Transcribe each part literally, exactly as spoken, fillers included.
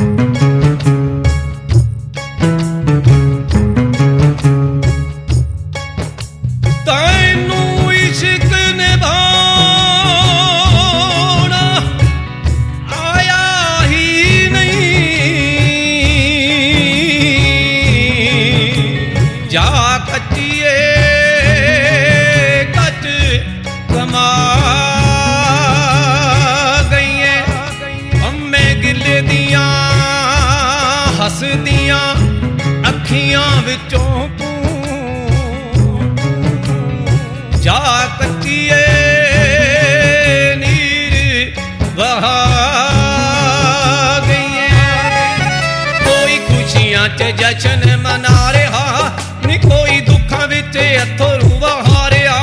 ਹੱਸਦੀਆਂ ਅੱਖੀਆਂ ਵਿੱਚੋਂ ਤੂੰ ਜਾ ਕੱਚੀਏ ਨੀਰ ਵਹਾ ਗਈਏ। ਕੋਈ ਖੁਸ਼ੀਆਂ 'ਚ ਜਸ਼ਨ ਮਨਾ ਰਿਹਾ ਨੀ ਕੋਈ ਦੁੱਖਾਂ ਵਿੱਚ ਅਥਰੂ ਵਹਾ ਰਿਹਾ।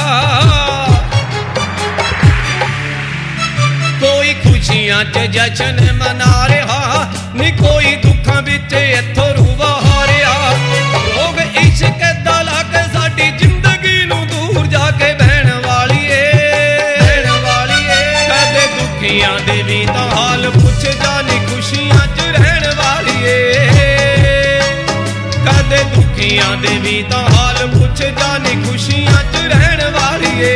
ਕੋਈ ਖੁਸ਼ੀਆਂ 'ਚ ਜਸ਼ਨ ਮਨਾ ਰਿਹਾ ਨੀ ਕੋਈ ਦੁੱਖਾਂ ਵਿੱਚ ਅਥਰੂ ਵਹਾ ਰਿਹਾ। ਲੋਕ ਇਸ਼ਕ ਦਾ ਲਾ ਕੇ ਸਾਡੀ ਜ਼ਿੰਦਗੀ ਨੂੰ ਦੂਰ ਜਾ ਕੇ ਬਹਿਣ ਵਾਲੀਏ ਬਹਿਣ ਵਾਲੀਏ। ਕਦੇ ਦੁਖੀਆਂ ਦੇ ਵੀ ਤਾਂ ਹਾਲ ਪੁੱਛ ਜਾਨੀ ਖੁਸ਼ੀਆਂ 'ਚ ਰਹਿਣ ਵਾਲੀਏ। ਕਦੇ ਦੁਖੀਆਂ ਦੇ ਵੀ ਤਾਂ ਹਾਲ ਪੁੱਛ ਜਾਨੀ ਖੁਸ਼ੀਆਂ 'ਚ ਰਹਿਣ ਵਾਲੀਏ।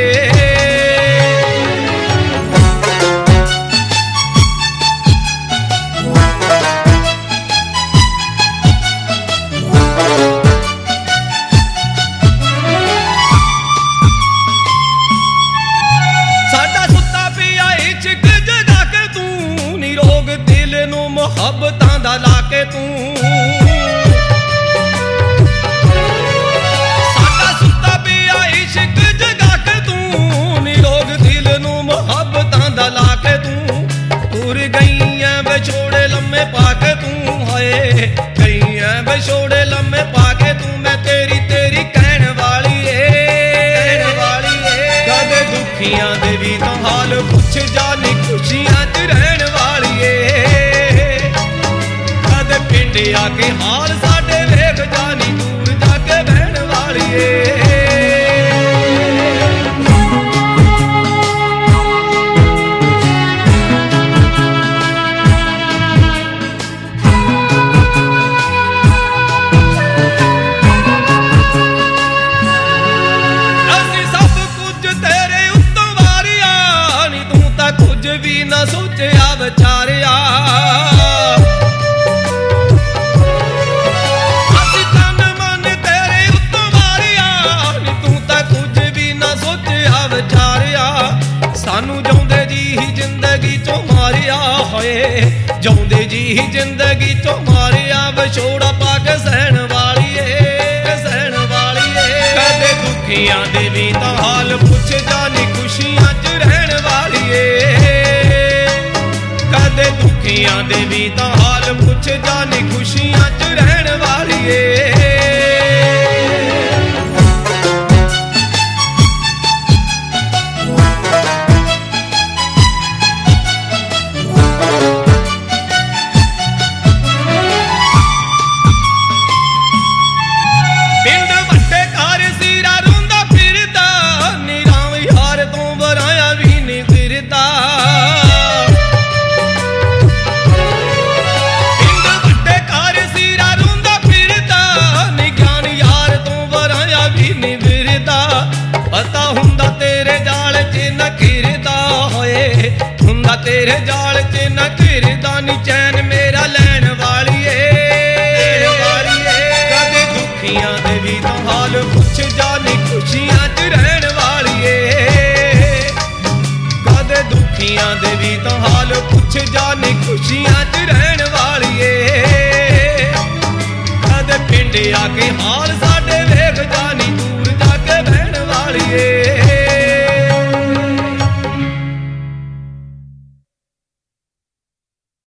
ਮੁਹੱਬਤਾਂ ਦਾ ਲਾ ਕੇ ਤੂੰ ਸਾਡਾ ਸੁੱਤਾ ਪਿਆ ਇਸ਼ਕ ਜਗਾ ਕੇ ਤੂੰ ਨਿਰੋਗ ਦਿਲ ਨੂੰ ਮੁਹੱਬਤਾਂ ਦਾ ਲਾ ਕੇ ਤੂੰ ਤੁਰ ਗਈ ਐ ਵਿਛੋੜੇ ਲੰਮੇ ਪਾ ਕੇ ਤੂੰ ਹਾਏ ਗਈ ਐ ਵਿਛੋੜੇ ਲੰਮੇ ਪਾ ਕੇ ਤੂੰ ਮੈਂ ਤੇਰੀ ਤੇਰੀ ਕਹਿਣ ਵਾਲੀ ਏ ਕਹਿਣ ਵਾਲੀ ਏ। ਕਦੇ ਦੁਖੀਆਂ ਦੇ ਵੀ ਤਾਂ ਹਾਲ ਪੁੱਛ ਜਾਨੀ ਖੁਸ਼ੀਆਂ 'ਚ ਰਹਿਣ ਵਾਲੀ ਏ। ਪਿੰਡ ਆ ਕੇ ਹਾਲ ਸਾਡੇ ਵੇਖ ਜਾਨੀ ਦੂਰ ਜਾ ਕੇ ਬਹਿਣ ਵਾਲੀਏ। ਅਸੀਂ ਸਭ ਕੁਝ ਤੇਰੇ ਉੱਤੋਂ ਵਾਰਿਆ ਨੀ ਤੂੰ ਤਾਂ ਕੁਝ ਵੀ ਨਾ ਸੋਚਿਆ ਵਿਚਾਰਿਆ। ਸਾਨੂੰ ਜਿਉਂਦੇ ਜੀ ਹੀ ਜ਼ਿੰਦਗੀ ਚੋਂ ਮਾਰਿਆ ਹੋਏ ਜਿਉਂਦੇ ਜੀ ਹੀ ਜ਼ਿੰਦਗੀ ਚੋਂ ਮਾਰਿਆ ਵਿਛੋੜਾ ਪਾ ਕੇ ਸਹਿਣ ਵਾਲੀਏ ਸਹਿਣ ਵਾਲੀਏ। ਕਦੇ ਦੁਖੀਆਂ ਦੇ ਵੀ ਤਾਂ ਹਾਲ ਪੁੱਛ ਜਾਨੀ ਖੁਸ਼ੀਆਂ 'ਚ ਰਹਿਣ ਵਾਲੀਏ। ਕਦੇ ਦੁਖੀਆਂ ਦੇ ਵੀ ਤਾਂ ਹਾਲ ਪੁੱਛ ਜਾਨੀ ਖੁਸ਼ੀਆਂ 'ਚ ਰਹਿਣ ਵਾਲੀਏ। ਪਤਾ ਹੁੰਦਾ ਤੇਰੇ ਜਾਲ 'ਚ ਨਾ ਘਿਰਦਾ ਹੋਏ ਹੁੰਦਾ ਤੇਰੇ ਜਾਲ 'ਚ ਨਾ ਘਿਰਦਾ ਨੀ ਚੈਨ ਮੇਰਾ ਲੈਣ ਵਾਲੀਏ ਵਾਲੀਏ। ਕਦੇ ਦੁਖੀਆਂ ਦੇ ਵੀ ਤਾਂ ਹਾਲ ਪੁੱਛ ਜਾਨੀ ਖੁਸ਼ੀਆਂ 'ਚ ਰਹਿਣ ਵਾਲੀਏ। ਕਦੇ ਦੁਖੀਆਂ ਦੇ ਵੀ ਤਾਂ ਹਾਲ ਪੁੱਛ ਜਾਨੀ ਖੁਸ਼ੀਆਂ 'ਚ ਰਹਿਣ ਵਾਲੀਏ। ਕਦੇ ਪਿੰਡ ਆ ਕੇ ਹਾਲ ਸਾਡੇ ਵੇਖ ਜਾਨੀ